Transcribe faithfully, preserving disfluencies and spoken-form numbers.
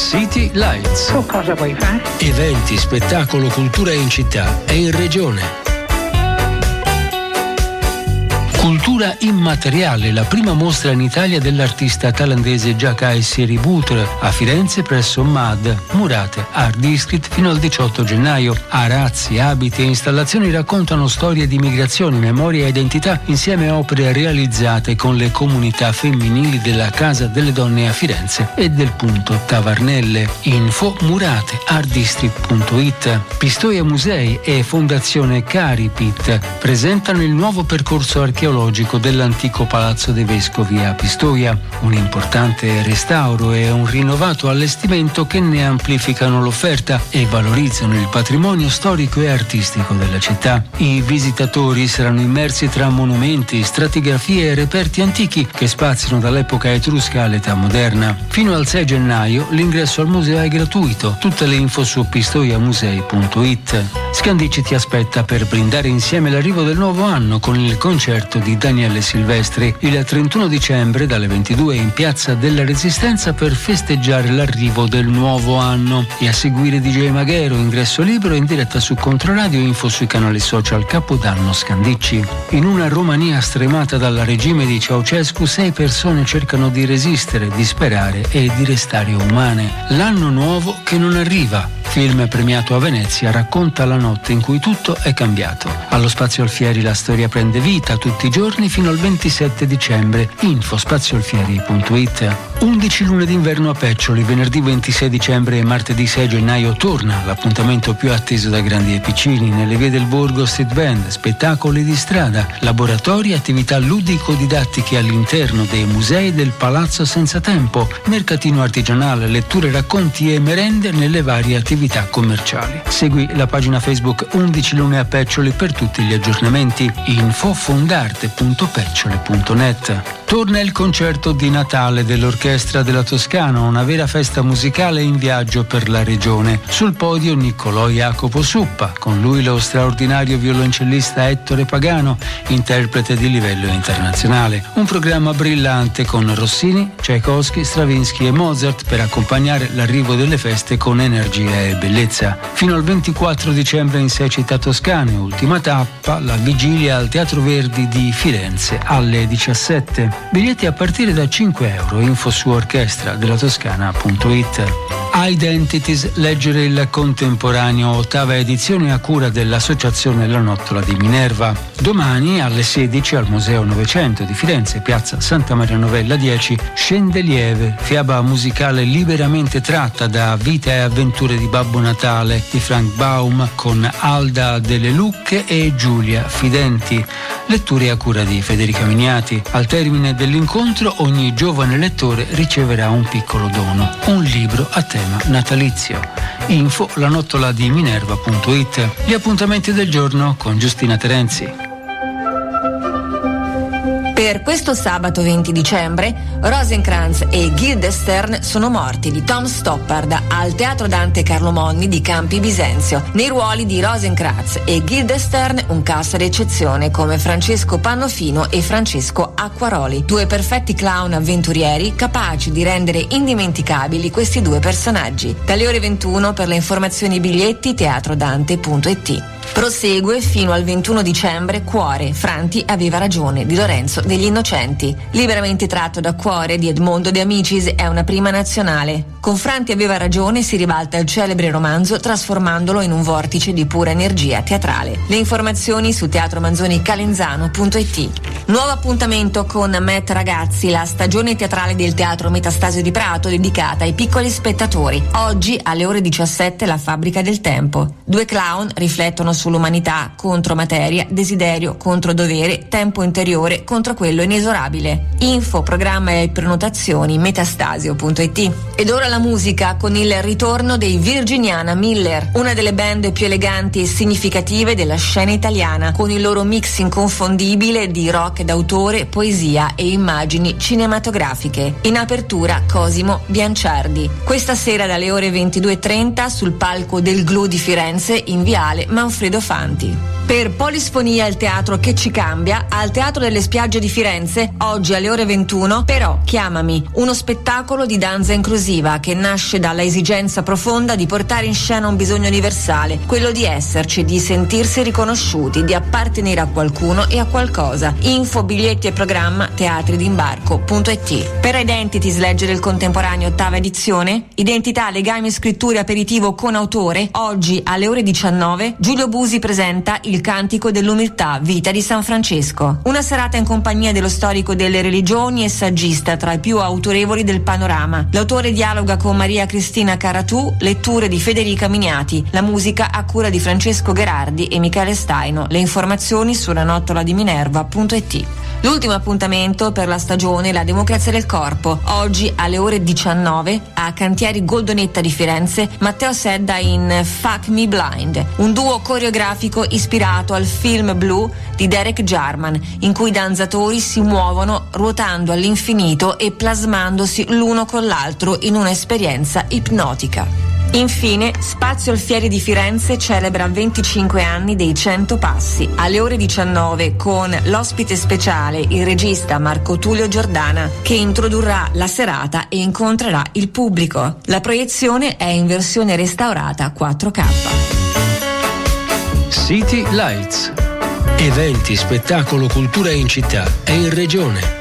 City Lights. Tu cosa vuoi fare? Eventi, spettacolo, cultura in città e in regione. Cultura immateriale, la prima mostra in Italia dell'artista thailandese Jakai Siributur a Firenze presso M A D, Murate Art District fino al diciotto gennaio. Arazzi, abiti e installazioni raccontano storie di migrazione, memoria e identità insieme a opere realizzate con le comunità femminili della Casa delle Donne a Firenze e del Punto Tavarnelle. Info murate art district punto it. Pistoia Musei e Fondazione Caripit presentano il nuovo percorso archeologico dell'antico Palazzo dei Vescovi a Pistoia, un importante restauro e un rinnovato allestimento che ne amplificano l'offerta e valorizzano il patrimonio storico e artistico della città. I visitatori saranno immersi tra monumenti, stratigrafie e reperti antichi che spaziano dall'epoca etrusca all'età moderna. Fino al sei gennaio l'ingresso al museo è gratuito. Tutte le info su pistoiamusei punto it. Scandicci ti aspetta per brindare insieme l'arrivo del nuovo anno con il concerto di Daniele Silvestri il trentuno dicembre dalle ventidue in Piazza della Resistenza per festeggiare l'arrivo del nuovo anno. E a seguire D J Maghero, ingresso libero in diretta su Controradio, info sui canali social Capodanno Scandicci. In una Romania stremata dal regime di Ceaușescu, sei persone cercano di resistere, di sperare e di restare umane. L'anno nuovo che non arriva. Film premiato a Venezia racconta la notte in cui tutto è cambiato. Allo Spazio Alfieri la storia prende vita tutti i giorni fino al ventisette dicembre. Info spaziolfieri punto it. undici lune d'inverno a Peccioli, venerdì ventisei dicembre e martedì sei gennaio torna l'appuntamento più atteso da grandi e piccini. Nelle vie del borgo street band, spettacoli di strada, laboratori e attività ludico-didattiche all'interno dei musei del Palazzo Senza Tempo, mercatino artigianale, letture, racconti e merende nelle varie attività commerciali. Segui la pagina Facebook undici lune a Peccioli per tutti gli aggiornamenti. Info fondarte punto peccioli punto net. Torna il concerto di Natale dell'Orchestra della Toscana, una vera festa musicale in viaggio per la regione. Sul podio Niccolò Jacopo Suppa, con lui lo straordinario violoncellista Ettore Pagano, interprete di livello internazionale. Un programma brillante con Rossini, Tchaikovsky, Stravinsky e Mozart per accompagnare l'arrivo delle feste con energia e bellezza. Fino al ventiquattro dicembre in sei città toscane, ultima tappa, la vigilia al Teatro Verdi di Firenze alle diciassette. Biglietti a partire da cinque euro. Info su orchestra della toscana punto it. Identities, leggere il contemporaneo, ottava edizione a cura dell'Associazione La Nottola di Minerva. Domani alle sedici al Museo Novecento di Firenze, piazza Santa Maria Novella dieci, Scendelieve, fiaba musicale liberamente tratta da Vita e avventure di Babbo Natale di Frank Baum con Alda delle Lucche e Giulia Fidenti. Letture a cura di Federica Miniati. Al termine dell'incontro ogni giovane lettore riceverà un piccolo dono, un libro a tema natalizio. Info la nottola di minerva punto it. Gli appuntamenti del giorno con Giustina Terenzi. Per questo sabato venti dicembre, Rosencrantz e Guildenstern sono morti di Tom Stoppard al Teatro Dante Carlo Monni di Campi Bisenzio. Nei ruoli di Rosencrantz e Guildenstern un cast d'eccezione come Francesco Pannofino e Francesco Acquaroli, due perfetti clown avventurieri capaci di rendere indimenticabili questi due personaggi. Dalle ore ventuno per le informazioni e biglietti teatrodante punto it. Prosegue fino al ventuno dicembre Cuore, Franti aveva ragione di Lorenzo degli Innocenti. Liberamente tratto da Cuore di Edmondo De Amicis, è una prima nazionale. Con Franti aveva ragione si ribalta il celebre romanzo trasformandolo in un vortice di pura energia teatrale. Le informazioni su teatromanzonicalenzano punto it. Nuovo appuntamento con Met Ragazzi, la stagione teatrale del Teatro Metastasio di Prato dedicata ai piccoli spettatori. Oggi alle ore diciassette la Fabbrica del Tempo. Due clown riflettono sull'umanità contro materia, desiderio contro dovere, tempo interiore contro quello inesorabile. Info, programma e prenotazioni metastasio punto it. Ed ora la musica con il ritorno dei Virginiana Miller, una delle band più eleganti e significative della scena italiana, con il loro mix inconfondibile di rock d'autore, poesia e immagini cinematografiche. In apertura Cosimo Bianciardi. Questa sera dalle ore ventidue e trenta sul palco del Glu di Firenze in viale Manfredo Fanti. Per Polisfonia, il teatro che ci cambia, al Teatro delle Spiagge di Firenze, oggi alle ore ventuno, Però chiamami, uno spettacolo di danza inclusiva che nasce dalla esigenza profonda di portare in scena un bisogno universale, quello di esserci, di sentirsi riconosciuti, di appartenere a qualcuno e a qualcosa. Info, biglietti e programma teatridimbarco punto it. Per Identities, leggere il contemporaneo, ottava edizione, Identità, legami e scritture, aperitivo con autore, oggi alle ore diciannove, Giulio Busi presenta Il Cantico dell'Umiltà, vita di San Francesco. Una serata in compagnia dello storico delle religioni e saggista tra i più autorevoli del panorama. L'autore dialoga con Maria Cristina Caratù, letture di Federica Miniati, la musica a cura di Francesco Gherardi e Michele Staino. Le informazioni sulla nottola di minerva punto it. L'ultimo appuntamento per la stagione, La democrazia del corpo, oggi alle ore diciannove a Cantieri Goldonetta di Firenze, Matteo Sedda in Fuck Me Blind, un duo coreografico ispirato al film Blue di Derek Jarman, in cui i danzatori si muovono ruotando all'infinito e plasmandosi l'uno con l'altro in un'esperienza ipnotica. Infine, Spazio Alfieri di Firenze celebra venticinque anni dei cento passi, alle ore diciannove, con l'ospite speciale, il regista Marco Tullio Giordana, che introdurrà la serata e incontrerà il pubblico. La proiezione è in versione restaurata quattro K. City Lights. Eventi, spettacolo, cultura in città e in regione.